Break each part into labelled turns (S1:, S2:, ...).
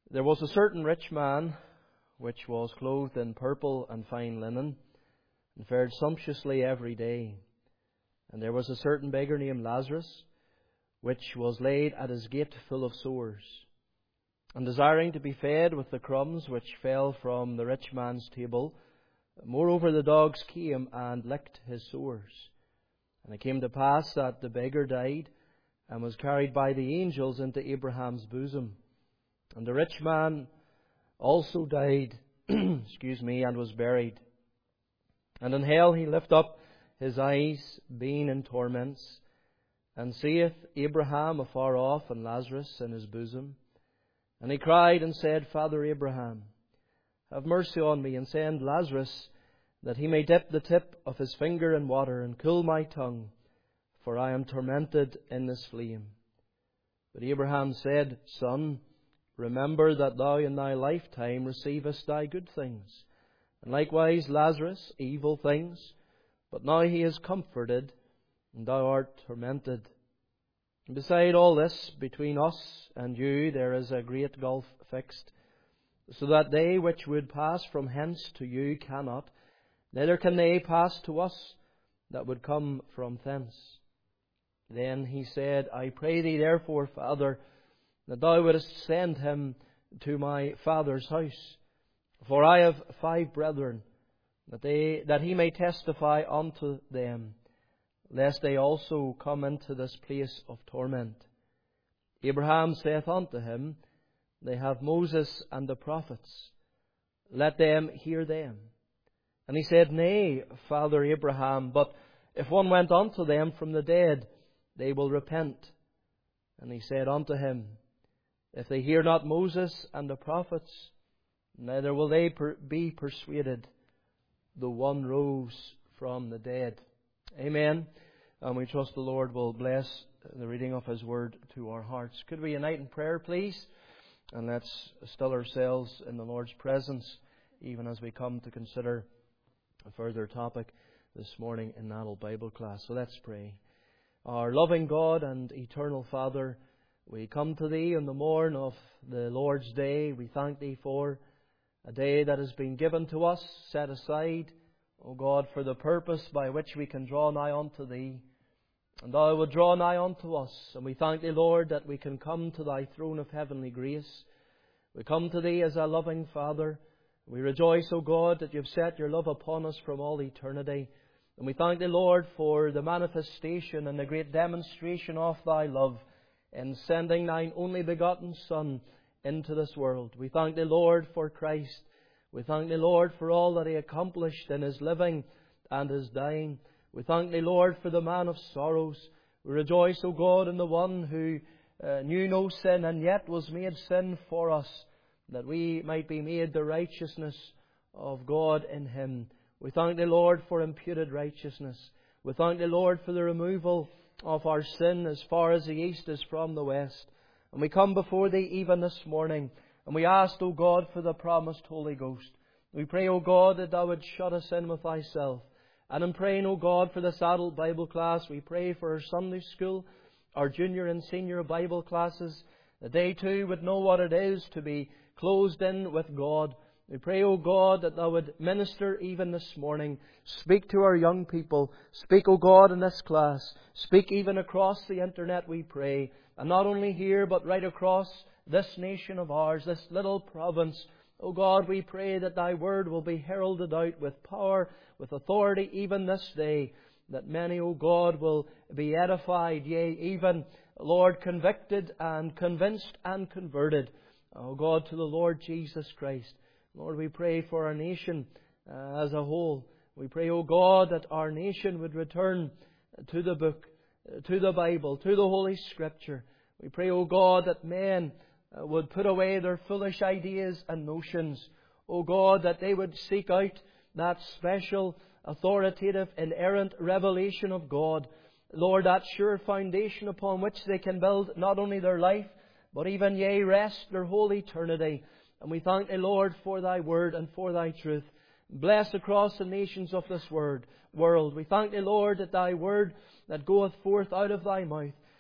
S1: There was a certain rich man which was clothed in purple and fine linen, and fared sumptuously every day. And there was a certain beggar named Lazarus, which was laid at his gate full of sores, and desiring to be fed with the crumbs which fell from the rich man's table. Moreover, the dogs came and licked his sores. And it came to pass that the beggar died, and was carried by the angels into Abraham's bosom. And the rich man also died, and was buried. And in hell he lift up his eyes, being in torments, and seeth Abraham afar off, and Lazarus in his bosom. And he cried and said, Father Abraham, have mercy on me, and send Lazarus, that he may dip the tip of his finger in water, and cool my tongue, for I am tormented in this flame. But Abraham said, Son, remember that thou in thy lifetime receivest thy good things, and likewise Lazarus evil things. But now he is comforted, and thou art tormented. And beside all this, between us and you there is a great gulf fixed, so that they which would pass from hence to you cannot, neither can they pass to us that would come from thence. Then he said, I pray thee therefore, Father, that thou wouldest send him to my father's house. For I have 5 brethren, that he may testify unto them, lest they also come into this place of torment. Abraham saith unto him, They have Moses and the prophets. Let them hear them. And he said, Nay, Father Abraham, but if one went unto them from the dead, they will repent. And he said unto him, If they hear not Moses and the prophets, neither will they be persuaded, though one rose from the dead. Amen. And we trust the Lord will bless the reading of His Word to our hearts. Could we unite in prayer, please? And let's still ourselves in the Lord's presence, even as we come to consider a further topic this morning in Naddle Bible class. So let's pray. Our loving God and eternal Father, we come to Thee in the morn of the Lord's Day. We thank Thee for a day that has been given to us, set aside, O God, for the purpose by which we can draw nigh unto Thee. And Thou wilt draw nigh unto us. And we thank Thee, Lord, that we can come to Thy throne of heavenly grace. We come to Thee as a loving Father. We rejoice, O God, that You've set Your love upon us from all eternity. And we thank Thee, Lord, for the manifestation and the great demonstration of Thy love in sending Thine only begotten Son into this world. We thank Thee, Lord, for Christ. We thank Thee, Lord, for all that He accomplished in His living and His dying. We thank Thee, Lord, for the man of sorrows. We rejoice, O God, in the one who knew no sin and yet was made sin for us, that we might be made the righteousness of God in Him. We thank Thee, Lord, for imputed righteousness. We thank Thee, Lord, for the removal of our sin as far as the east is from the west. And we come before Thee even this morning, and we ask, O God, for the promised Holy Ghost. We pray, O God, that Thou would shut us in with Thyself. And in praying, O God, for this adult Bible class, we pray for our Sunday school, our junior and senior Bible classes, that they too would know what it is to be closed in with God. We pray, O God, that Thou would minister even this morning. Speak to our young people. Speak, O God, in this class. Speak even across the internet, we pray. And not only here, but right across this nation of ours, this little province. O God, we pray that Thy Word will be heralded out with power, with authority, even this day. That many, O God, will be edified, yea, even, Lord, convicted and convinced and converted, O God, to the Lord Jesus Christ. Lord, we pray for our nation as a whole. We pray, O God, that our nation would return to the book, to the Bible, to the Holy Scripture. We pray, O God, that men would put away their foolish ideas and notions. O God, that they would seek out that special, authoritative, inerrant revelation of God. Lord, that sure foundation upon which they can build not only their life, but even, yea, rest their whole eternity. And we thank Thee, Lord, for Thy Word and for Thy truth. Bless across the nations of this world. We thank Thee, Lord, that Thy Word that goeth forth out of Thy mouth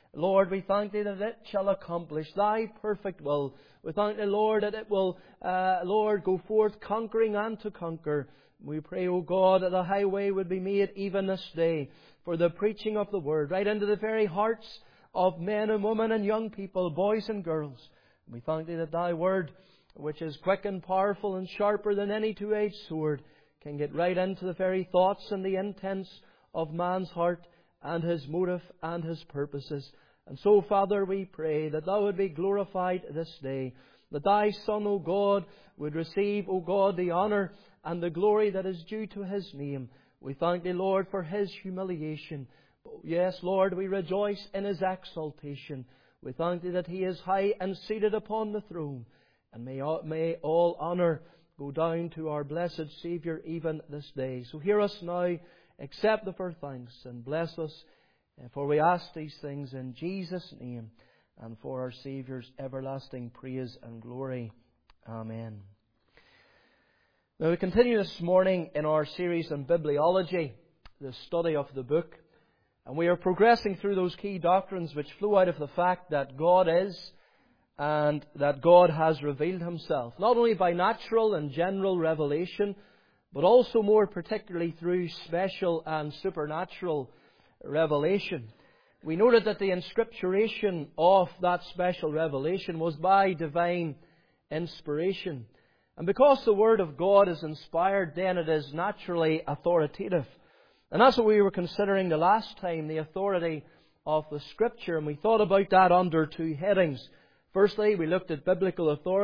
S1: Lord, we thank Thee that it shall accomplish Thy perfect will. We thank Thee, Lord, that it will, Lord, go forth conquering and to conquer. We pray, O God, that the highway would be made even this day for the preaching of the Word, right into the very hearts of men and women and young people, boys and girls. We thank Thee that Thy Word, which is quick and powerful and sharper than any two-edged sword, can get right into the very thoughts and the intents of man's heart and his motive and his purposes. And so, Father, we pray that Thou would be glorified this day, that Thy Son, O God, would receive, O God, the honour and the glory that is due to His name. We thank Thee, Lord, for His humiliation. Yes, Lord, we rejoice in His exaltation. We thank Thee that He is high and seated upon the throne. And may all honour go down to our blessed Saviour even this day. So hear us now, accept the first thanks, and bless us. For we ask these things in Jesus' name, and for our Saviour's everlasting praise and glory. Amen. Now we continue this morning in our series on bibliology, the study of the book. And we are progressing through those key doctrines which flow out of the fact that God is, and that God has revealed Himself, not only by natural and general revelation, but also more particularly through special and supernatural revelation. We noted that the inscripturation of that special revelation was by divine inspiration. And because the Word of God is inspired, then it is naturally authoritative. And that's what we were considering the last time, the authority of the Scripture. And we thought about that under two headings. Firstly, we looked at biblical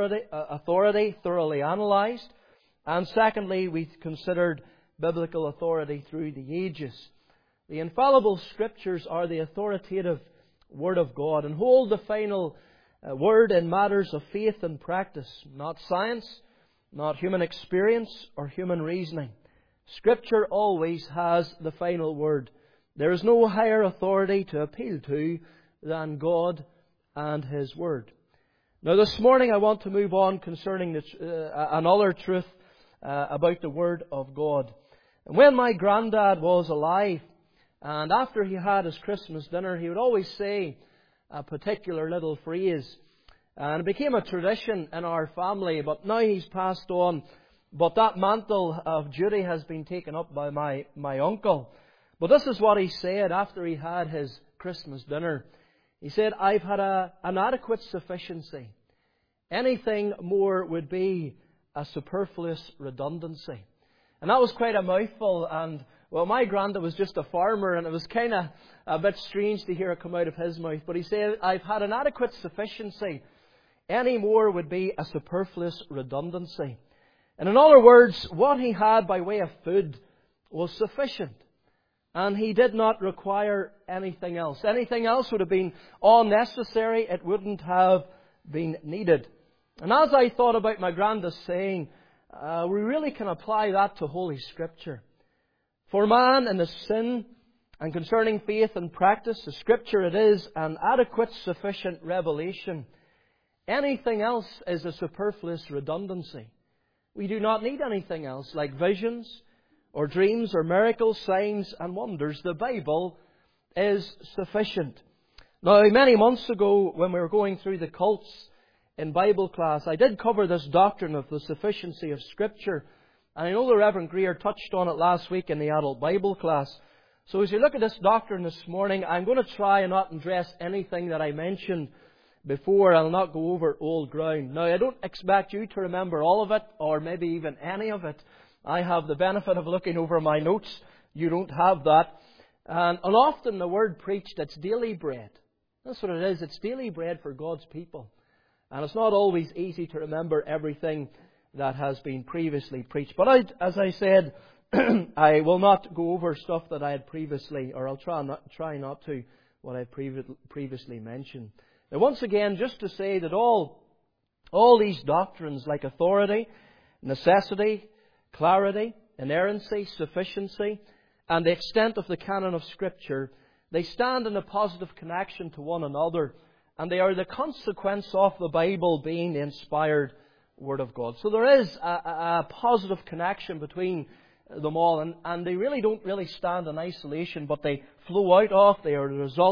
S1: authority thoroughly analysed. And secondly, we considered biblical authority through the ages. The infallible Scriptures are the authoritative Word of God and hold the final word in matters of faith and practice, not science, not human experience or human reasoning. Scripture always has the final word. There is no higher authority to appeal to than God and His Word. Now this morning I want to move on concerning another truth about the Word of God. And when my granddad was alive, and after he had his Christmas dinner, he would always say a particular little phrase. And it became a tradition in our family, but now he's passed on. But that mantle of duty has been taken up by my uncle. But this is what he said after he had his Christmas dinner. He said, "I've had an adequate sufficiency. Anything more would be a superfluous redundancy." And that was quite a mouthful. And well, my granddad was just a farmer, and it was kind of a bit strange to hear it come out of his mouth. But he said, "I've had an adequate sufficiency. Any more would be a superfluous redundancy." And in other words, what he had by way of food was sufficient. And he did not require anything else. Anything else would have been unnecessary. It wouldn't have been needed. And as I thought about my granddad's saying, we really can apply that to Holy Scripture. For man in his sin and concerning faith and practice, the Scripture it is an adequate, sufficient revelation. Anything else is a superfluous redundancy. We do not need anything else like visions or dreams or miracles, signs and wonders. The Bible is sufficient. Now, many months ago when we were going through the cults in Bible class, I did cover this doctrine of the sufficiency of Scripture. And I know the Reverend Greer touched on it last week in the adult Bible class. So as you look at this doctrine this morning, I'm going to try and not address anything that I mentioned before. I'll not go over old ground. Now, I don't expect you to remember all of it, or maybe even any of it. I have the benefit of looking over my notes. You don't have that. And often the word preached, it's daily bread. That's what it is. It's daily bread for God's people. And it's not always easy to remember everything that has been previously preached. But as I said, I will not go over stuff that I had previously, or I'll try not to, what I previously mentioned. Now, once again, just to say that all these doctrines like authority, necessity, clarity, inerrancy, sufficiency, and the extent of the canon of Scripture, they stand in a positive connection to one another, and they are the consequence of the Bible being the inspired Word of God. So there is a positive connection between them all, and they really don't stand in isolation, but they flow out of, they are the result,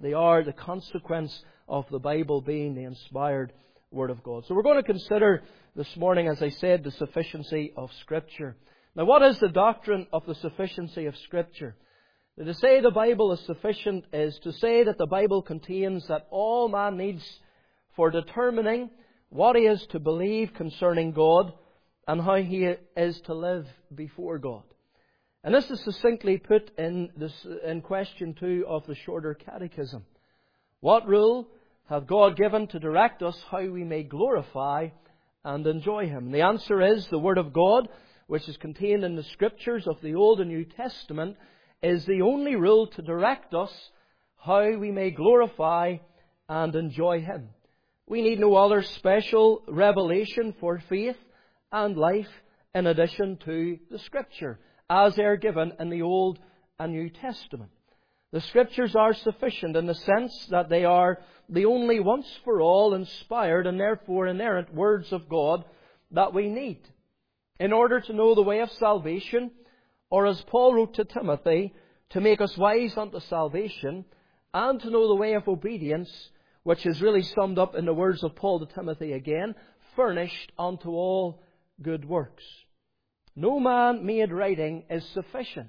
S1: They are the consequence of the Bible being the inspired Word of God. So we're going to consider this morning, as I said, the sufficiency of Scripture. Now, what is the doctrine of the sufficiency of Scripture? Now, to say the Bible is sufficient is to say that the Bible contains that all man needs for determining what he is to believe concerning God and how he is to live before God. And this is succinctly put in question 2 of the Shorter Catechism. What rule hath God given to direct us how we may glorify and enjoy Him? And the answer is the Word of God, which is contained in the Scriptures of the Old and New Testament, is the only rule to direct us how we may glorify and enjoy Him. We need no other special revelation for faith and life in addition to the Scripture, as they are given in the Old and New Testament. The Scriptures are sufficient in the sense that they are the only once for all inspired and therefore inerrant words of God that we need in order to know the way of salvation, or as Paul wrote to Timothy, to make us wise unto salvation, and to know the way of obedience, which is really summed up in the words of Paul to Timothy again, furnished unto all good works. No man-made writing is sufficient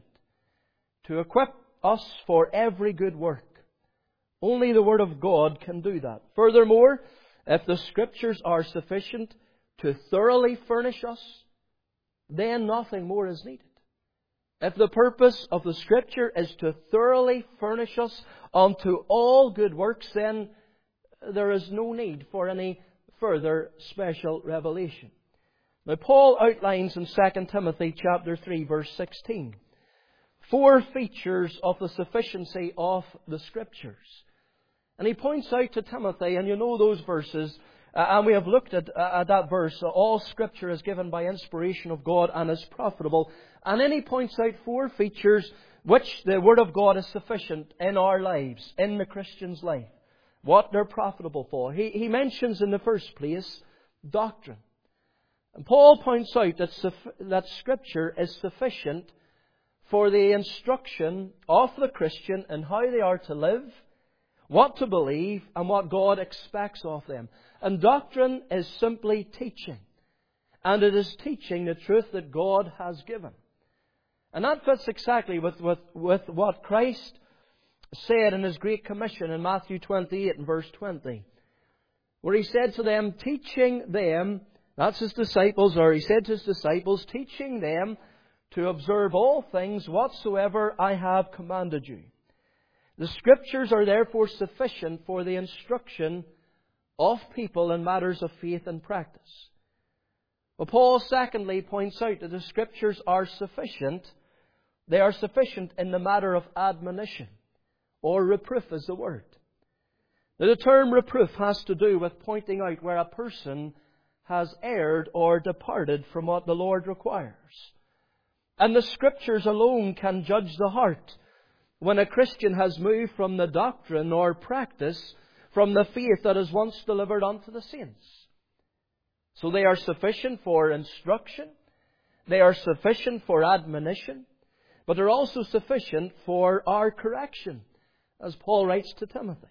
S1: to equip us for every good work. Only the Word of God can do that. Furthermore, if the Scriptures are sufficient to thoroughly furnish us, then nothing more is needed. If the purpose of the Scripture is to thoroughly furnish us unto all good works, then there is no need for any further special revelation. Now, Paul outlines in 2 Timothy chapter 3, verse 16, 4 features of the sufficiency of the Scriptures. And he points out to Timothy, and you know those verses, and we have looked at that verse, all Scripture is given by inspiration of God and is profitable. And then he points out 4 features which the Word of God is sufficient in our lives, in the Christian's life, what they're profitable for. He mentions in the first place doctrine. And Paul points out that Scripture is sufficient for the instruction of the Christian in how they are to live, what to believe, and what God expects of them. And doctrine is simply teaching. And it is teaching the truth that God has given. And that fits exactly with what Christ said in His Great Commission in Matthew 28 and verse 20. Where He said to them, teaching them, that's His disciples, or He said to His disciples, teaching them to observe all things whatsoever I have commanded you. The Scriptures are therefore sufficient for the instruction of people in matters of faith and practice. But Paul secondly points out that the Scriptures are sufficient. They are sufficient in the matter of admonition, or reproof is the word. Now, the term reproof has to do with pointing out where a person has erred or departed from what the Lord requires. And the Scriptures alone can judge the heart when a Christian has moved from the doctrine or practice from the faith that is once delivered unto the saints. So they are sufficient for instruction, they are sufficient for admonition, but they're also sufficient for our correction, as Paul writes to Timothy.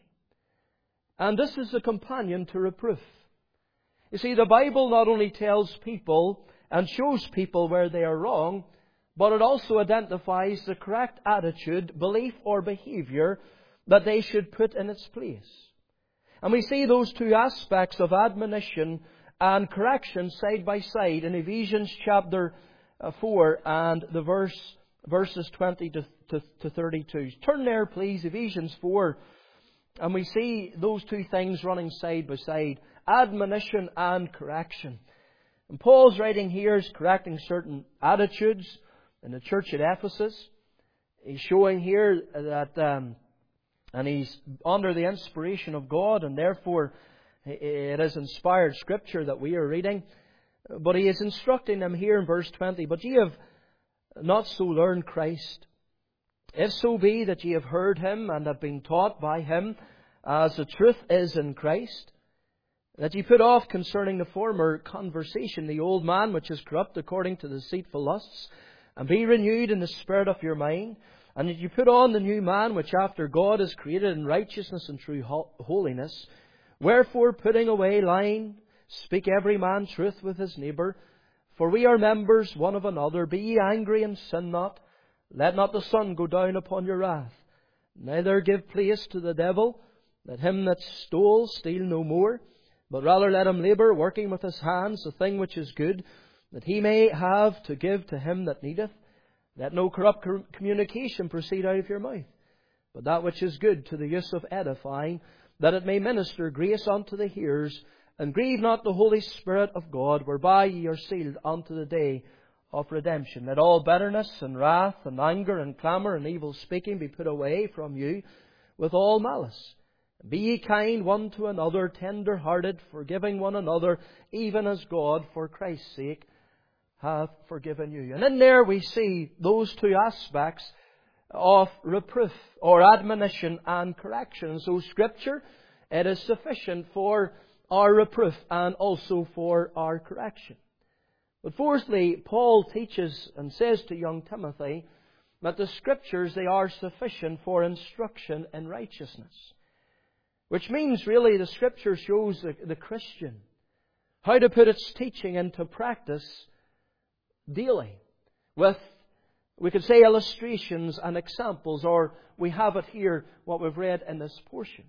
S1: And this is a companion to reproof. You see, the Bible not only tells people and shows people where they are wrong, but it also identifies the correct attitude, belief or behaviour that they should put in its place. And we see those 2 aspects of admonition and correction side by side in Ephesians chapter 4 and the verses 20 to 32. Turn there, please, Ephesians 4, and we see those 2 things running side by side, admonition and correction. And Paul's writing here is correcting certain attitudes in the church at Ephesus. He's showing here that, and he's under the inspiration of God, and therefore it is inspired Scripture that we are reading. But he is instructing them here in verse 20, but ye have not so learned Christ, if so be that ye have heard Him and have been taught by Him, as the truth is in Christ, that ye put off concerning the former conversation the old man which is corrupt according to the deceitful lusts, and be renewed in the spirit of your mind, And that you put on the new man, which after God is created in righteousness and true holiness. Wherefore, putting away lying, speak every man truth with his neighbour. For we are members one of another. Be ye angry and sin not. Let not the sun go down upon your wrath. Neither give place to the devil. Let him that stole steal no more, but rather let him labour, working with his hands the thing which is good, that he may have to give to him that needeth. Let no corrupt communication proceed out of your mouth, but that which is good to the use of edifying, that it may minister grace unto the hearers. And grieve not the Holy Spirit of God, whereby ye are sealed unto the day of redemption. Let all bitterness and wrath and anger and clamour and evil speaking be put away from you with all malice. Be ye kind one to another, tender-hearted, forgiving one another, even as God, for Christ's sake, hath forgiven you. And in there we see those two aspects of reproof, or admonition and correction. And so Scripture, it is sufficient for our reproof and also for our correction. But fourthly, Paul teaches and says to young Timothy that the Scriptures, they are sufficient for instruction in righteousness. Which means really the Scripture shows the Christian how to put its teaching into practice daily, with, we could say, illustrations and examples, or we have it here, what we've read in this portion.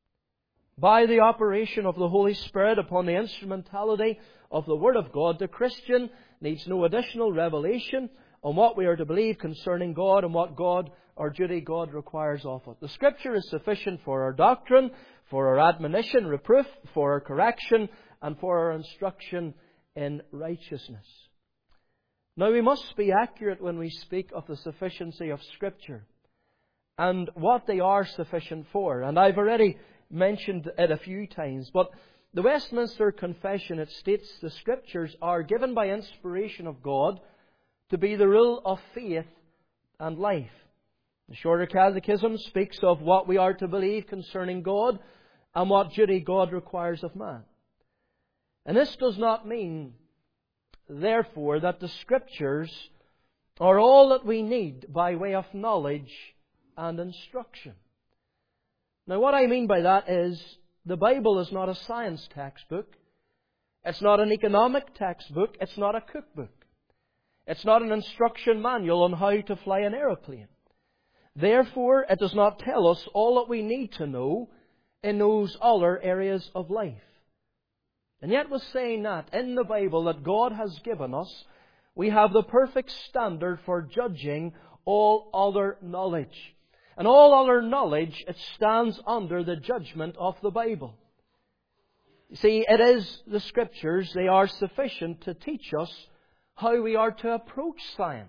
S1: By the operation of the Holy Spirit upon the instrumentality of the Word of God, the Christian needs no additional revelation on what we are to believe concerning God and what God, or duty God, requires of it. The Scripture is sufficient for our doctrine, for our admonition, reproof, for our correction, and for our instruction in righteousness. Now, we must be accurate when we speak of the sufficiency of Scripture and what they are sufficient for. And I've already mentioned it a few times, but the Westminster Confession, it states the Scriptures are given by inspiration of God to be the rule of faith and life. The Shorter Catechism speaks of what we are to believe concerning God and what duty God requires of man. And this does not mean, therefore, that the Scriptures are all that we need by way of knowledge and instruction. Now, what I mean by that is the Bible is not a science textbook. It's not an economic textbook. It's not a cookbook. It's not an instruction manual on how to fly an aeroplane. Therefore, it does not tell us all that we need to know in those other areas of life. And yet, with saying that, in the Bible that God has given us, we have the perfect standard for judging all other knowledge. And all other knowledge, it stands under the judgment of the Bible. You see, it is the Scriptures, they are sufficient to teach us how we are to approach science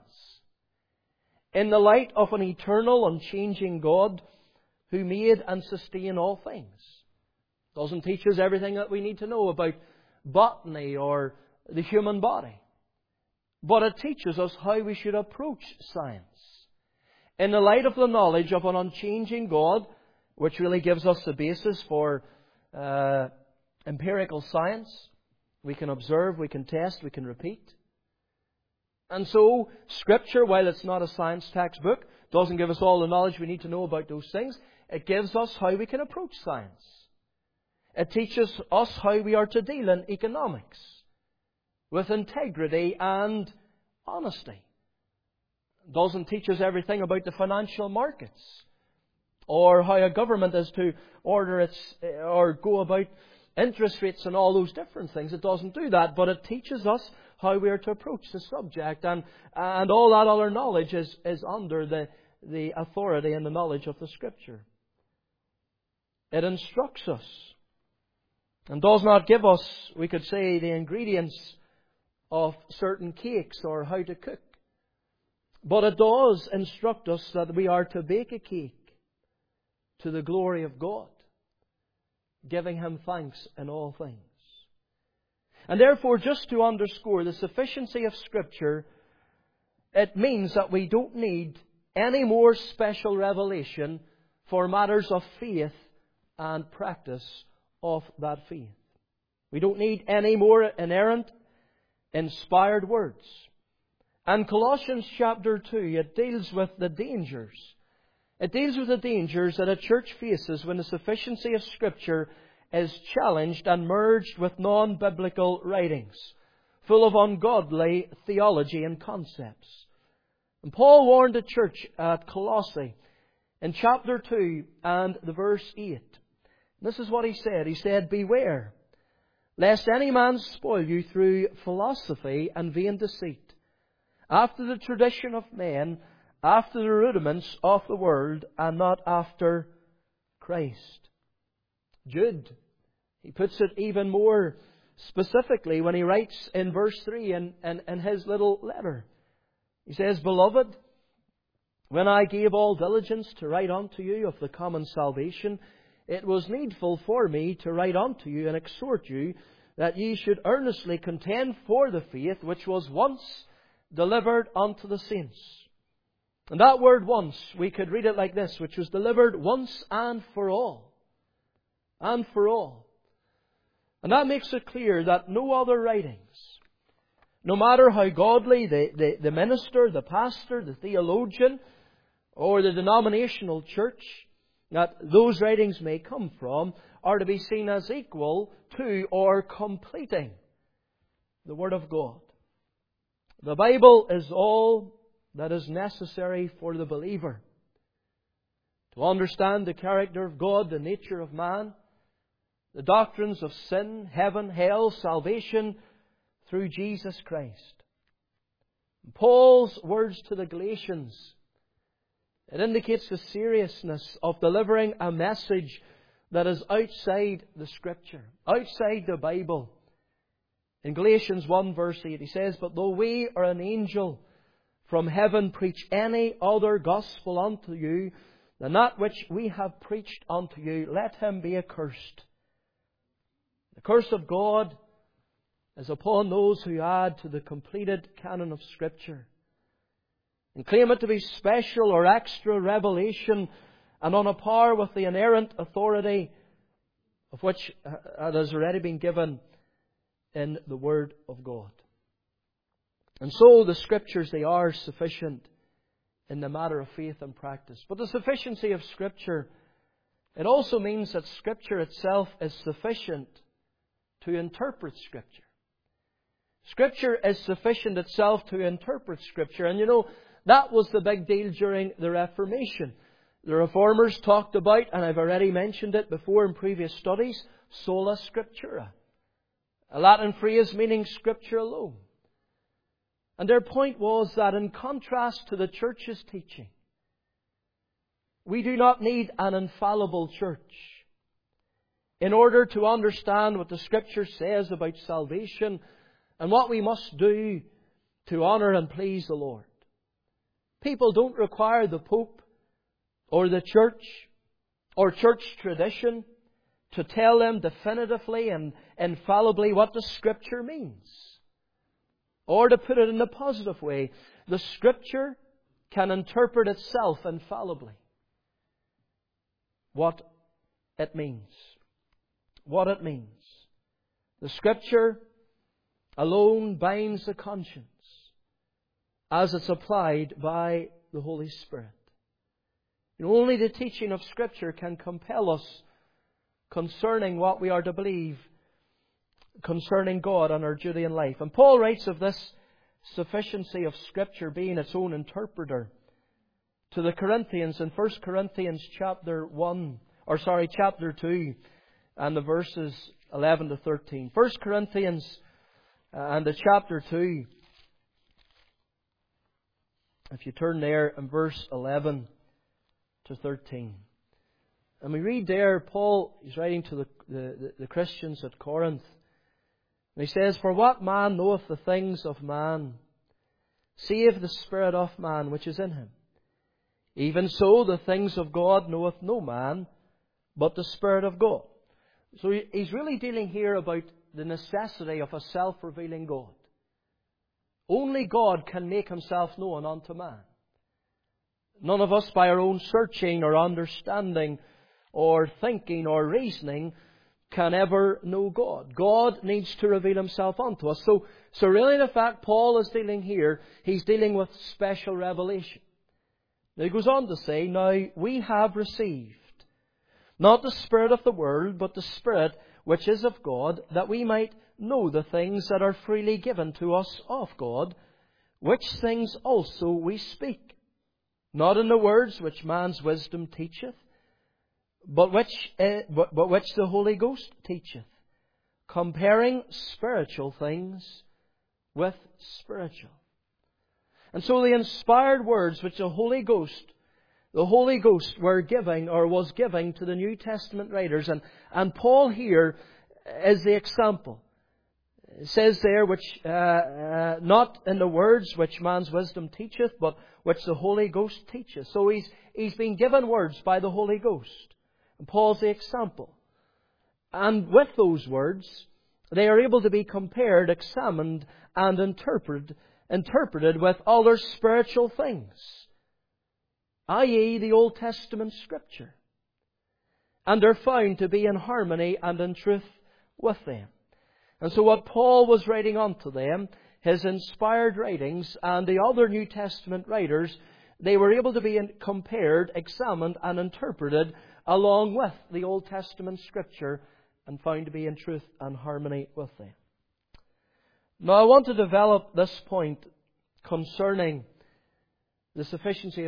S1: in the light of an eternal, unchanging God who made and sustained all things. It doesn't teach us everything that we need to know about botany or the human body. But it teaches us how we should approach science in the light of the knowledge of an unchanging God, which really gives us the basis for empirical science. We can observe, we can test, we can repeat. And so, Scripture, while it's not a science textbook, doesn't give us all the knowledge we need to know about those things. It gives us how we can approach science. It teaches us how we are to deal in economics with integrity and honesty. It doesn't teach us everything about the financial markets or how a government is to order its or go about interest rates and all those different things. It doesn't do that, but it teaches us how we are to approach the subject, and all that other knowledge is under the authority and the knowledge of the Scripture. It instructs us and does not give us, we could say, the ingredients of certain cakes or how to cook. But it does instruct us that we are to bake a cake to the glory of God, giving Him thanks in all things. And therefore, just to underscore the sufficiency of Scripture, it means that we don't need any more special revelation for matters of faith and practice of that faith. We don't need any more inerrant, inspired words. And Colossians chapter 2, it deals with the dangers. It deals with the dangers that a church faces when the sufficiency of Scripture is challenged and merged with non-biblical writings, full of ungodly theology and concepts. And Paul warned the church at Colossae in chapter 2 and the verse 8. This is what he said. He said, "Beware, lest any man spoil you through philosophy and vain deceit, after the tradition of men, after the rudiments of the world, and not after Christ." Jude, he puts it even more specifically when he writes in verse 3 in his little letter. He says, "Beloved, when I gave all diligence to write unto you of the common salvation, it was needful for me to write unto you and exhort you that ye should earnestly contend for the faith which was once delivered unto the saints." And that word "once," we could read it like this, which was delivered once and for all. And for all. And that makes it clear that no other writings, no matter how godly the minister, the pastor, the theologian, or the denominational church that those writings may come from, are to be seen as equal to or completing the Word of God. The Bible is all that is necessary for the believer to understand the character of God, the nature of man, the doctrines of sin, heaven, hell, salvation through Jesus Christ. Paul's words to the Galatians, it indicates the seriousness of delivering a message that is outside the Scripture, outside the Bible. In Galatians 1 verse 8 he says, "But though we or an angel from heaven preach any other gospel unto you than that which we have preached unto you, let him be accursed." The curse of God is upon those who add to the completed canon of Scripture and claim it to be special or extra revelation and on a par with the inerrant authority of which has already been given in the Word of God. And so the Scriptures, they are sufficient in the matter of faith and practice. But the sufficiency of Scripture, it also means that Scripture itself is sufficient to interpret Scripture. Scripture is sufficient itself to interpret Scripture. And you know, that was the big deal during the Reformation. The Reformers talked about, and I've already mentioned it before in previous studies, sola scriptura. A Latin phrase meaning Scripture alone. And their point was that in contrast to the Church's teaching, we do not need an infallible church in order to understand what the Scripture says about salvation and what we must do to honour and please the Lord. People don't require the Pope or the church or church tradition to tell them definitively and infallibly what the Scripture means. Or to put it in a positive way, the Scripture can interpret itself infallibly. What it means. What it means. The Scripture alone binds the conscience as it's applied by the Holy Spirit. And only the teaching of Scripture can compel us concerning what we are to believe concerning God and our duty in life. And Paul writes of this sufficiency of Scripture being its own interpreter to the Corinthians in 1 Corinthians chapter 2 and the verses 11 to 13. 1 Corinthians and the chapter 2. If you turn there in verse 11 to 13. And we read there, Paul is writing to the Christians at Corinth. And he says, "For what man knoweth the things of man, save the Spirit of man which is in him? Even so the things of God knoweth no man, but the Spirit of God." So he's really dealing here about the necessity of a self-revealing God. Only God can make Himself known unto man. None of us, by our own searching or understanding or thinking or reasoning, can ever know God. God needs to reveal Himself unto us. So really, in fact, Paul is dealing here, he's dealing with special revelation. Now he goes on to say, now we have received not the spirit of the world, but the Spirit which is of God, that we might know the things that are freely given to us of God, which things also we speak, not in the words which man's wisdom teacheth, but which the Holy Ghost teacheth, comparing spiritual things with spiritual. And so the inspired words which the Holy Ghost were giving, or was giving, to the New Testament writers, and Paul here is the example. It says there, which not in the words which man's wisdom teacheth, but which the Holy Ghost teacheth. So he's been given words by the Holy Ghost. And Paul's the example. And with those words, they are able to be compared, examined, and interpreted with other spiritual things, i.e. the Old Testament Scripture. And they're found to be in harmony and in truth with them. And so what Paul was writing unto them, his inspired writings, and the other New Testament writers, they were able to be compared, examined, and interpreted along with the Old Testament Scripture, and found to be in truth and harmony with them. Now I want to develop this point concerning the sufficiency of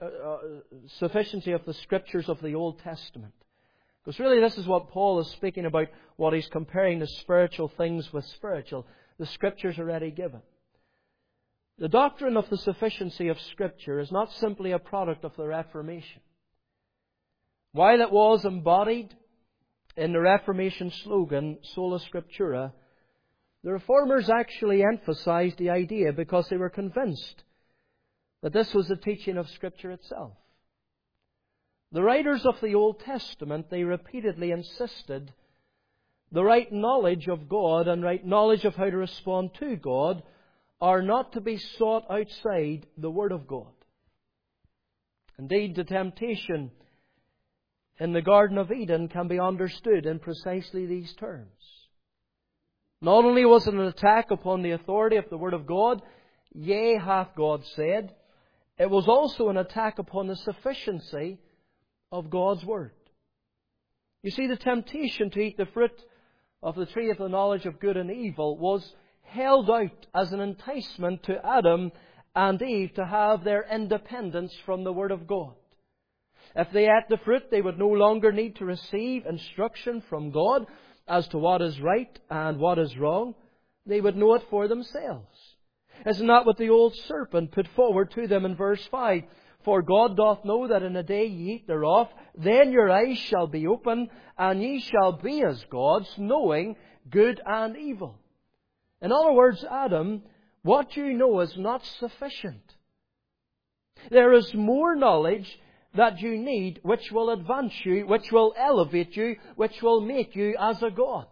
S1: the Scriptures of the Old Testament. Because really this is what Paul is speaking about, what he's comparing the spiritual things with spiritual. The Scriptures already given. The doctrine of the sufficiency of Scripture is not simply a product of the Reformation. While it was embodied in the Reformation slogan, Sola Scriptura, the Reformers actually emphasized the idea because they were convinced that this was the teaching of Scripture itself. The writers of the Old Testament, they repeatedly insisted the right knowledge of God and right knowledge of how to respond to God are not to be sought outside the Word of God. Indeed, the temptation in the Garden of Eden can be understood in precisely these terms. Not only was it an attack upon the authority of the Word of God, yea, hath God said, it was also an attack upon the sufficiency of God's Word. You see, the temptation to eat the fruit of the tree of the knowledge of good and evil was held out as an enticement to Adam and Eve to have their independence from the Word of God. If they ate the fruit, they would no longer need to receive instruction from God as to what is right and what is wrong. They would know it for themselves. Isn't that what the old serpent put forward to them in verse 5? For God doth know that in the day ye eat thereof, then your eyes shall be opened, and ye shall be as gods, knowing good and evil. In other words, Adam, what you know is not sufficient. There is more knowledge that you need, which will advance you, which will elevate you, which will make you as a God.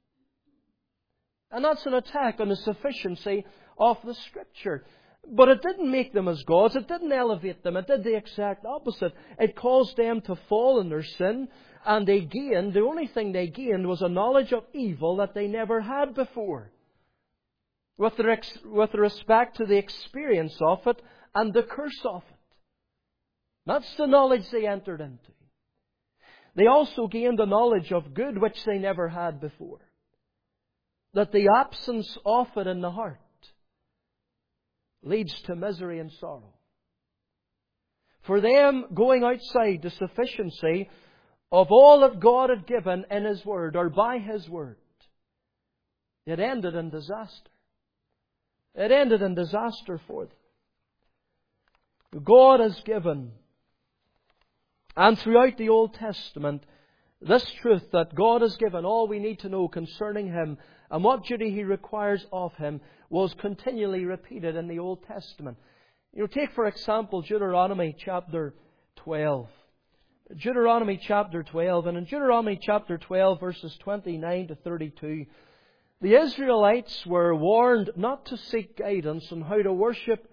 S1: And that's an attack on the sufficiency of the Scripture. But it didn't make them as gods. It didn't elevate them. It did the exact opposite. It caused them to fall in their sin. And the only thing they gained was a knowledge of evil that they never had before. With respect to the experience of it and the curse of it. That's the knowledge they entered into. They also gained a knowledge of good which they never had before. That the absence of it in the heart leads to misery and sorrow. For them, going outside the sufficiency of all that God had given in His Word or by His Word, it ended in disaster. It ended in disaster for them. God has given, and throughout the Old Testament, this truth that God has given all we need to know concerning Him and what duty He requires of Him was continually repeated in the Old Testament. Take for example Deuteronomy chapter 12. Deuteronomy chapter 12. And in Deuteronomy chapter 12 verses 29 to 32, the Israelites were warned not to seek guidance on how to worship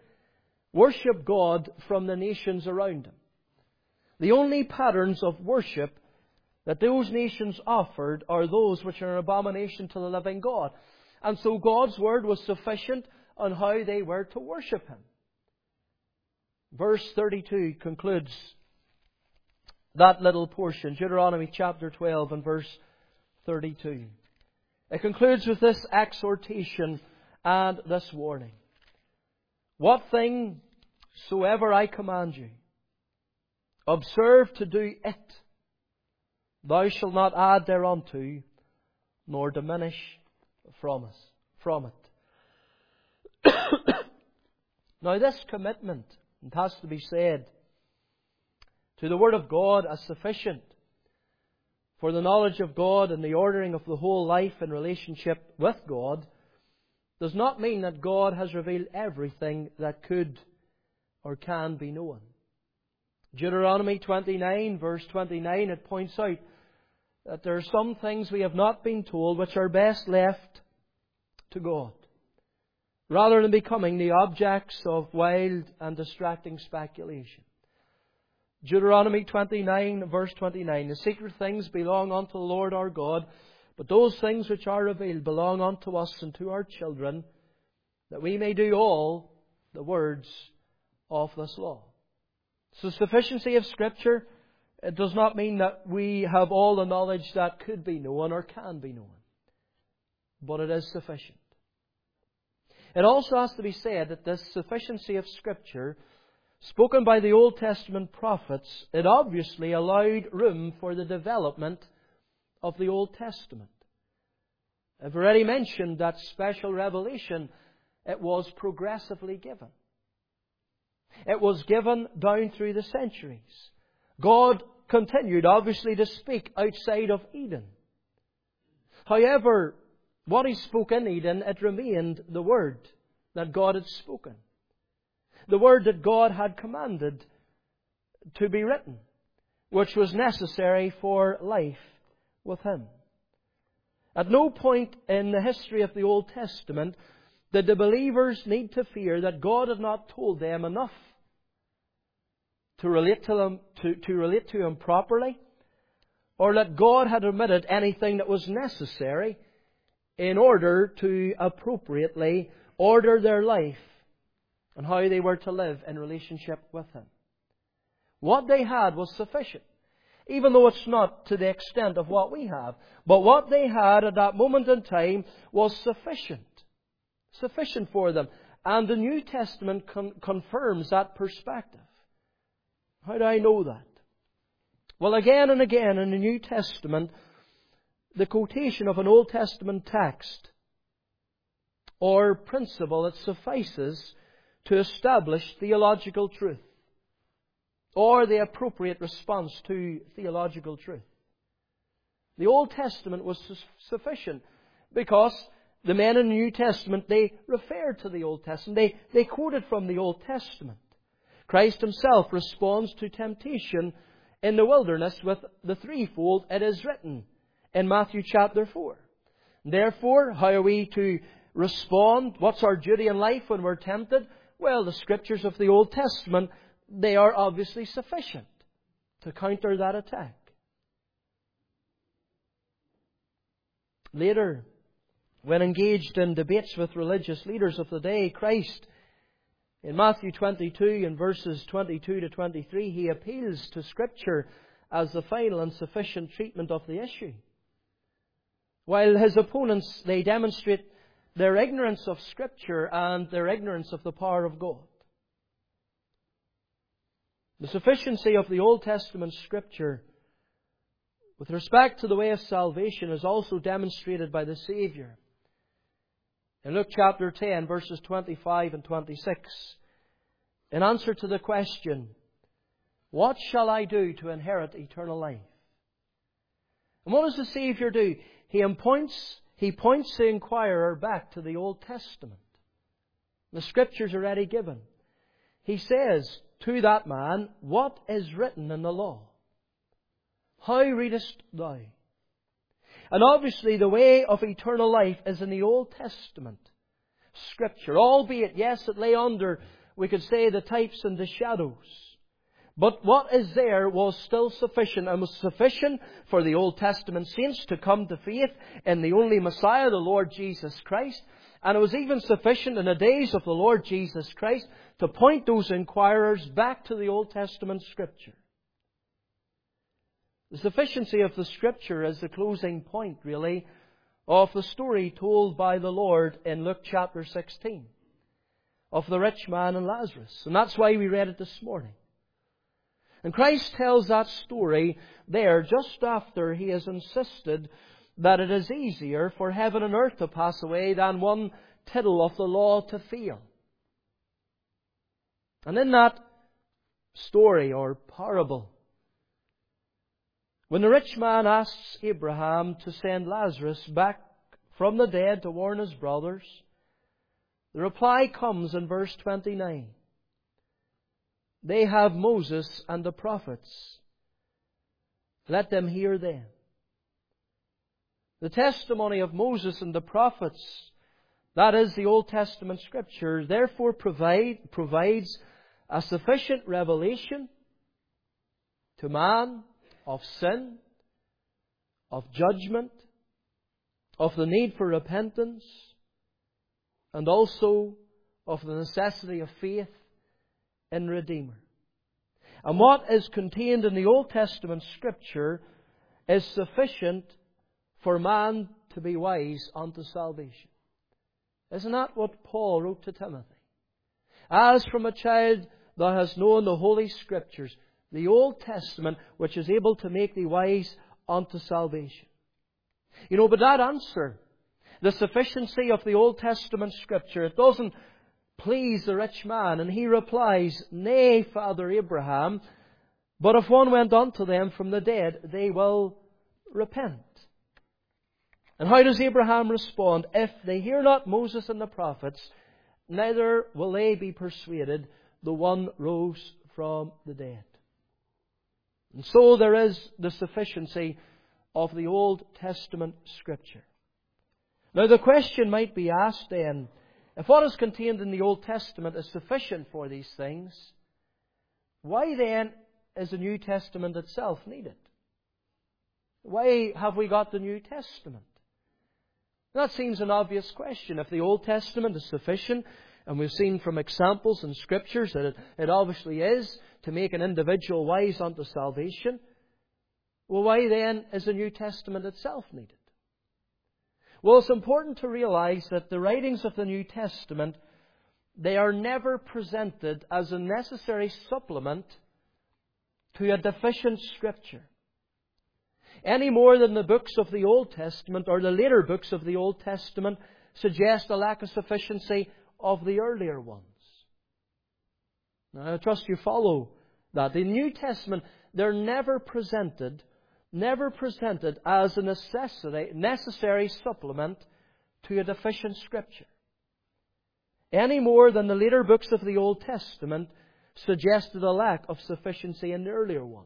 S1: God from the nations around them. The only patterns of worship that those nations offered are those which are an abomination to the living God. And so God's Word was sufficient on how they were to worship Him. Verse 32 concludes that little portion, Deuteronomy chapter 12 and verse 32. It concludes with this exhortation and this warning. What thing soever I command you, observe to do it. Thou shalt not add thereunto, nor diminish from it. Now this commitment, it has to be said, to the Word of God as sufficient for the knowledge of God and the ordering of the whole life in relationship with God, does not mean that God has revealed everything that could or can be known. Deuteronomy 29, verse 29, it points out that there are some things we have not been told which are best left to God, rather than becoming the objects of wild and distracting speculation. Deuteronomy 29, verse 29, the secret things belong unto the Lord our God, but those things which are revealed belong unto us and to our children, that we may do all the words of this law. So sufficiency of Scripture, it does not mean that we have all the knowledge that could be known or can be known. But it is sufficient. It also has to be said that this sufficiency of Scripture, spoken by the Old Testament prophets, it obviously allowed room for the development of the Old Testament. I've already mentioned that special revelation, it was progressively given. It was given down through the centuries. God continued, obviously, to speak outside of Eden. However, what He spoke in Eden, it remained the Word that God had spoken. The Word that God had commanded to be written, which was necessary for life with Him. At no point in the history of the Old Testament did the believers need to fear that God had not told them enough to relate to Him properly, or that God had omitted anything that was necessary in order to appropriately order their life and how they were to live in relationship with Him. What they had was sufficient, even though it's not to the extent of what we have. But what they had at that moment in time was sufficient. Sufficient for them. And the New Testament confirms that perspective. How do I know that? Well, again and again in the New Testament, the quotation of an Old Testament text or principle, it suffices to establish theological truth or the appropriate response to theological truth. The Old Testament was sufficient because the men in the New Testament, they referred to the Old Testament. They quoted from the Old Testament. Christ Himself responds to temptation in the wilderness with the threefold, it is written, in Matthew chapter 4. Therefore, how are we to respond? What's our duty in life when we're tempted? Well, the Scriptures of the Old Testament, they are obviously sufficient to counter that attack. Later, when engaged in debates with religious leaders of the day, Christ, in Matthew 22 and verses 22 to 23, He appeals to Scripture as the final and sufficient treatment of the issue. While His opponents, they demonstrate their ignorance of Scripture and their ignorance of the power of God. The sufficiency of the Old Testament Scripture with respect to the way of salvation is also demonstrated by the Saviour. In Luke chapter 10, verses 25 and 26, in answer to the question, what shall I do to inherit eternal life? And what does the Saviour do? He points the inquirer back to the Old Testament. The Scriptures are already given. He says to that man, what is written in the law? How readest thou? And obviously the way of eternal life is in the Old Testament Scripture. Albeit, yes, it lay under, we could say, the types and the shadows. But what is there was still sufficient, and was sufficient for the Old Testament saints to come to faith in the only Messiah, the Lord Jesus Christ. And it was even sufficient in the days of the Lord Jesus Christ to point those inquirers back to the Old Testament Scripture. The sufficiency of the Scripture is the closing point, really, of the story told by the Lord in Luke chapter 16 of the rich man and Lazarus. And that's why we read it this morning. And Christ tells that story there just after He has insisted that it is easier for heaven and earth to pass away than one tittle of the law to fail. And in that story or parable, when the rich man asks Abraham to send Lazarus back from the dead to warn his brothers, the reply comes in verse 29. They have Moses and the prophets. Let them hear them. The testimony of Moses and the prophets, that is the Old Testament Scripture, therefore provides a sufficient revelation to man of sin, of judgment, of the need for repentance, and also of the necessity of faith in Redeemer. And what is contained in the Old Testament Scripture is sufficient for man to be wise unto salvation. Isn't that what Paul wrote to Timothy? As from a child thou hast known the Holy Scriptures, the Old Testament, which is able to make thee wise unto salvation. You know, but that answer, the sufficiency of the Old Testament Scripture, it doesn't please the rich man. And he replies, Nay, Father Abraham, but if one went unto them from the dead, they will repent. And how does Abraham respond? If they hear not Moses and the prophets, neither will they be persuaded, the one rose from the dead. And so there is the sufficiency of the Old Testament Scripture. Now the question might be asked then, if what is contained in the Old Testament is sufficient for these things, why then is the New Testament itself needed? Why have we got the New Testament? That seems an obvious question. If the Old Testament is sufficient, and we've seen from examples in Scriptures that it obviously is, to make an individual wise unto salvation, well, why then is the New Testament itself needed? Well, it's important to realize that the writings of the New Testament, they are never presented as a necessary supplement to a deficient Scripture, any more than the books of the Old Testament or the later books of the Old Testament suggest a lack of sufficiency of the earlier ones. Now, I trust you follow that. The New Testament, they're never presented as a necessary supplement to a deficient Scripture, any more than the later books of the Old Testament suggested a lack of sufficiency in the earlier ones.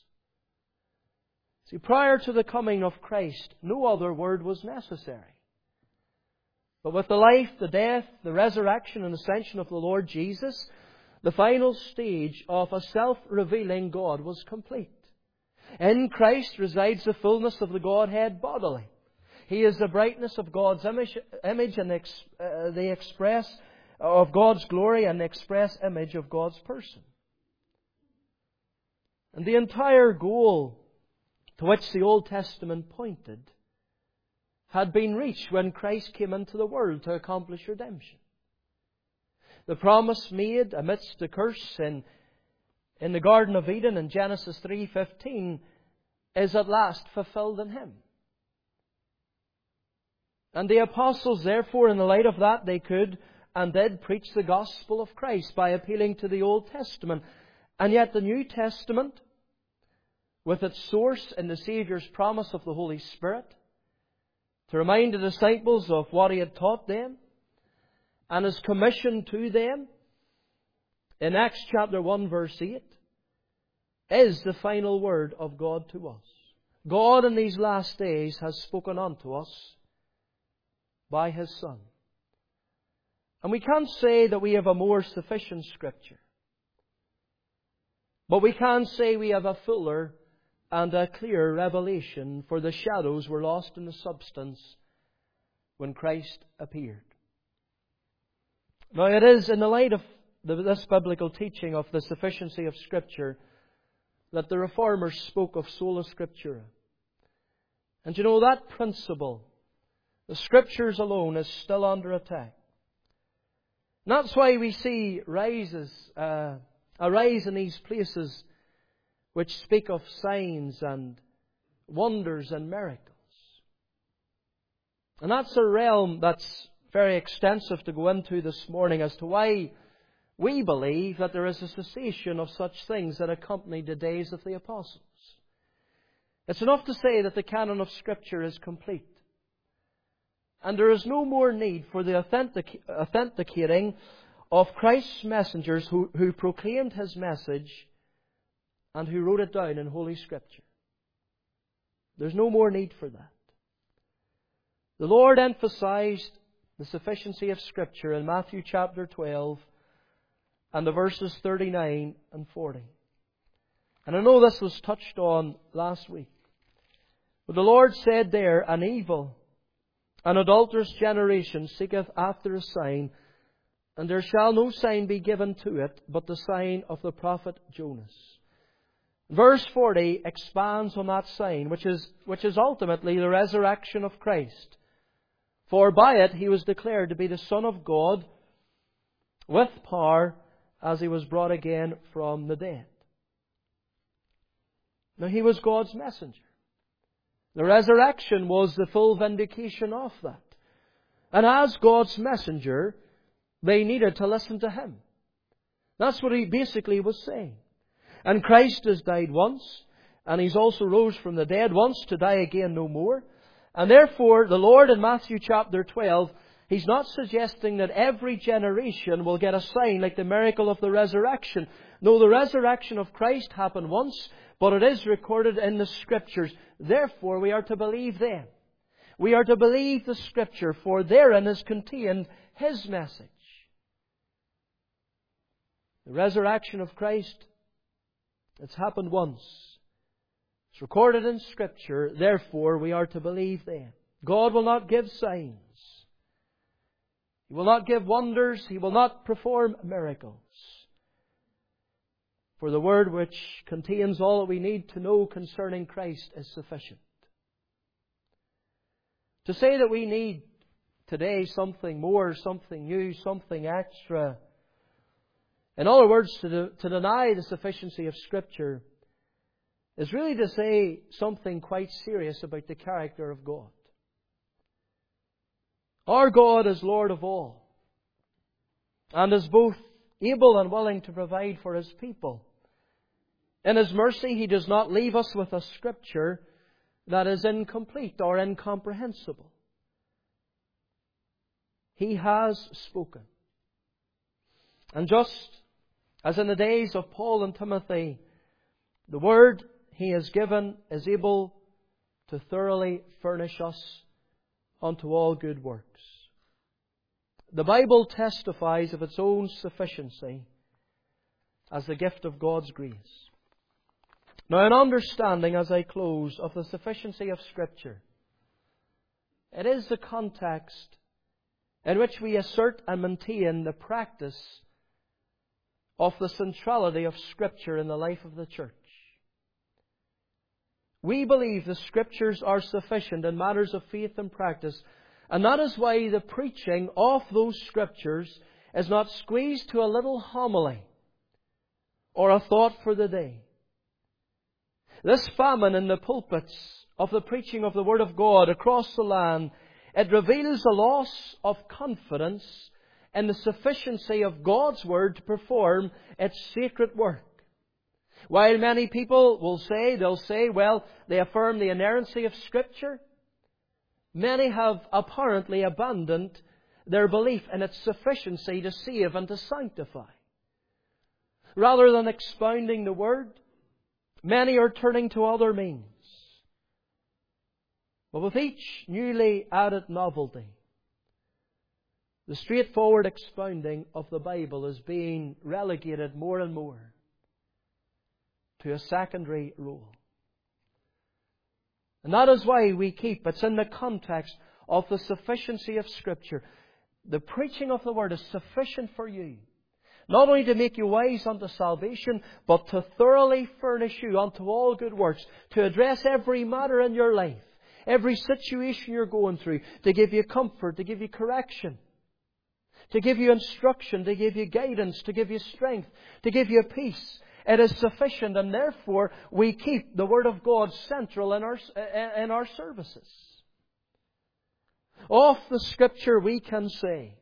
S1: See, prior to the coming of Christ, no other word was necessary. But with the life, the death, the resurrection and ascension of the Lord Jesus, the final stage of a self-revealing God was complete. In Christ resides the fullness of the Godhead bodily. He is the brightness of God's image and the express of God's glory and the express image of God's person. And the entire goal to which the Old Testament pointed had been reached when Christ came into the world to accomplish redemption. The promise made amidst the curse in the Garden of Eden in Genesis 3:15 is at last fulfilled in Him. And the apostles, therefore, in the light of that, they could and did preach the gospel of Christ by appealing to the Old Testament. And yet the New Testament, with its source in the Saviour's promise of the Holy Spirit, to remind the disciples of what He had taught them, and His commission to them, in Acts chapter 1 verse 8, is the final word of God to us. God in these last days has spoken unto us by His Son. And we can't say that we have a more sufficient Scripture. But we can say we have a fuller and a clearer revelation, for the shadows were lost in the substance when Christ appeared. Now it is in the light of this biblical teaching of the sufficiency of Scripture that the Reformers spoke of sola scriptura. And you know, that principle, the Scriptures alone, is still under attack. And that's why we see a rise in these places which speak of signs and wonders and miracles. And that's a realm that's very extensive to go into this morning as to why we believe that there is a cessation of such things that accompanied the days of the apostles. It's enough to say that the canon of Scripture is complete. And there is no more need for the authenticating of Christ's messengers who proclaimed His message and who wrote it down in Holy Scripture. There's no more need for that. The Lord emphasized the sufficiency of Scripture in Matthew chapter 12 and the verses 39 and 40. And I know this was touched on last week. But the Lord said there, "An evil, an adulterous generation seeketh after a sign, and there shall no sign be given to it, but the sign of the prophet Jonas." Verse 40 expands on that sign, which is ultimately the resurrection of Christ. For by it He was declared to be the Son of God with power, as He was brought again from the dead. Now, He was God's messenger. The resurrection was the full vindication of that. And as God's messenger, they needed to listen to Him. That's what He basically was saying. And Christ has died once, and He's also rose from the dead once to die again no more. And therefore, the Lord in Matthew chapter 12, He's not suggesting that every generation will get a sign like the miracle of the resurrection. No, the resurrection of Christ happened once, but it is recorded in the Scriptures. Therefore, we are to believe them. We are to believe the Scripture, for therein is contained His message. The resurrection of Christ, it's happened once. It's recorded in Scripture. Therefore, we are to believe them. God will not give signs. He will not give wonders. He will not perform miracles. For the Word which contains all that we need to know concerning Christ is sufficient. To say that we need today something more, something new, something extra, in other words, to deny the sufficiency of Scripture, is really to say something quite serious about the character of God. Our God is Lord of all, and is both able and willing to provide for His people. In His mercy, He does not leave us with a Scripture that is incomplete or incomprehensible. He has spoken. And just as in the days of Paul and Timothy, the Word He has given is able to thoroughly furnish us unto all good works. The Bible testifies of its own sufficiency as the gift of God's grace. Now, an understanding, as I close, of the sufficiency of Scripture, it is the context in which we assert and maintain the practice of the centrality of Scripture in the life of the church. We believe the Scriptures are sufficient in matters of faith and practice, and that is why the preaching of those Scriptures is not squeezed to a little homily or a thought for the day. This famine in the pulpits of the preaching of the Word of God across the land, it reveals a loss of confidence in the sufficiency of God's Word to perform its sacred work. While many people will say, they affirm the inerrancy of Scripture, many have apparently abandoned their belief in its sufficiency to save and to sanctify. Rather than expounding the Word, many are turning to other means. But with each newly added novelty, the straightforward expounding of the Bible is being relegated more and more. to a secondary role. And that is why we keep, it's in the context of the sufficiency of Scripture. The preaching of the Word is sufficient for you, not only to make you wise unto salvation, but to thoroughly furnish you unto all good works, to address every matter in your life, every situation you're going through, to give you comfort, to give you correction, to give you instruction, to give you guidance, to give you strength, to give you peace. It is sufficient, and therefore we keep the Word of God central in our services. Of the Scripture we can say,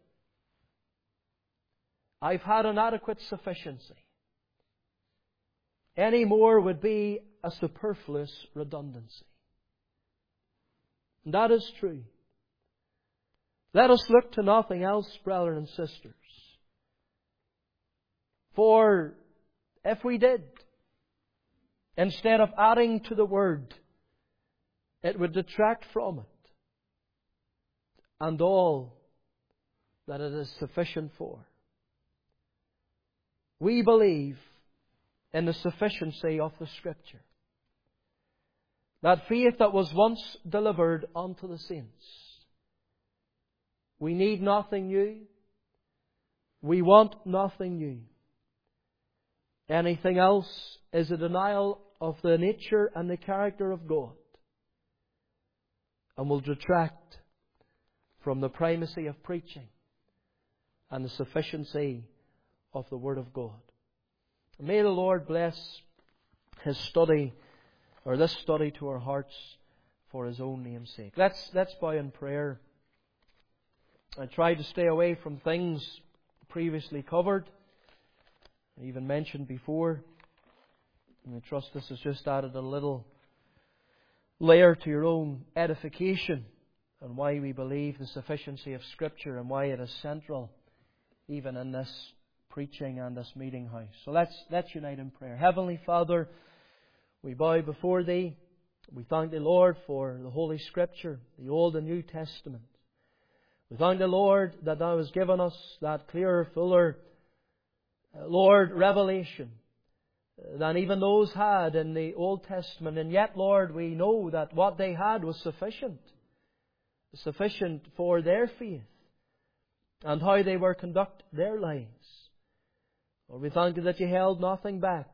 S1: I've had an adequate sufficiency. Any more would be a superfluous redundancy. And that is true. Let us look to nothing else, brethren and sisters. For if we did, instead of adding to the Word, it would detract from it and all that it is sufficient for. We believe in the sufficiency of the Scripture. That faith that was once delivered unto the saints. We need nothing new. We want nothing new. Anything else is a denial of the nature and the character of God, and will detract from the primacy of preaching and the sufficiency of the Word of God. May the Lord bless His study, or this study, to our hearts for His own name's sake. Let's bow in prayer. I tried to stay away from things previously covered, I even mentioned before. And I trust this has just added a little layer to your own edification and why we believe the sufficiency of Scripture and why it is central even in this preaching and this meeting house. So let's unite in prayer. Heavenly Father, we bow before Thee. We thank Thee, Lord, for the Holy Scripture, the Old and New Testament. We thank Thee, Lord, that Thou hast given us that clearer, fuller, Lord, revelation than even those had in the Old Testament. And yet, Lord, we know that what they had was sufficient for their faith and how they were conduct their lives. Lord, we thank You that You held nothing back,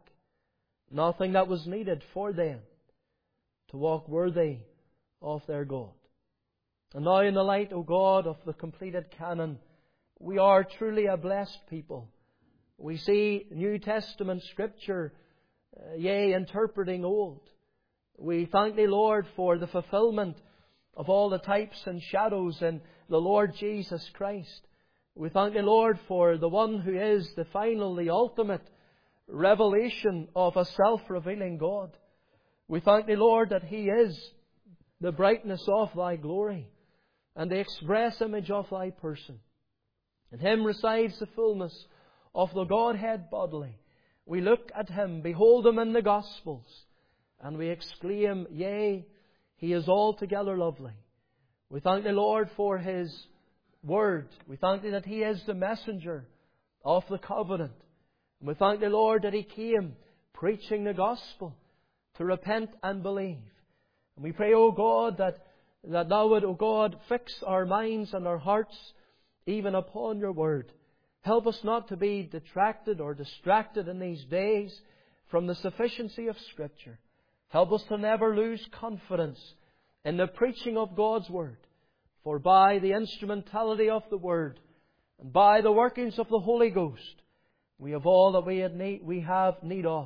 S1: nothing that was needed for them to walk worthy of their God. And now in the light, O God, of the completed canon, we are truly a blessed people. We see New Testament Scripture, yea, interpreting Old. We thank Thee, Lord, for the fulfillment of all the types and shadows in the Lord Jesus Christ. We thank Thee, Lord, for the one who is the final, the ultimate revelation of a self-revealing God. We thank Thee, Lord, that He is the brightness of Thy glory and the express image of Thy person. In Him resides the fullness of the Godhead bodily. We look at Him, behold Him in the Gospels, and we exclaim, yea, He is altogether lovely. We thank Thee, Lord, for His Word. We thank Thee that He is the messenger of the covenant. And we thank Thee, Lord, that He came preaching the Gospel to repent and believe. And we pray, O God, that Thou would, O God, fix our minds and our hearts even upon Your Word. Help us not to be detracted or distracted in these days from the sufficiency of Scripture. Help us to never lose confidence in the preaching of God's Word. For by the instrumentality of the Word and by the workings of the Holy Ghost, we have all that we have need of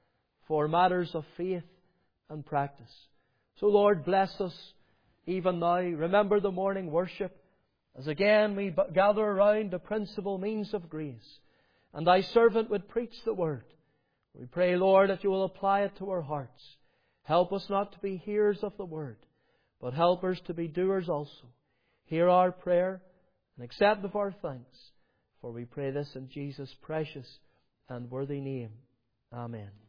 S1: for matters of faith and practice. So Lord, bless us even now. Remember the morning worship, as again we gather around the principal means of grace, and Thy servant would preach the Word. We pray, Lord, that You will apply it to our hearts. Help us not to be hearers of the Word, but help us to be doers also. Hear our prayer and accept of our thanks, for we pray this in Jesus' precious and worthy name. Amen.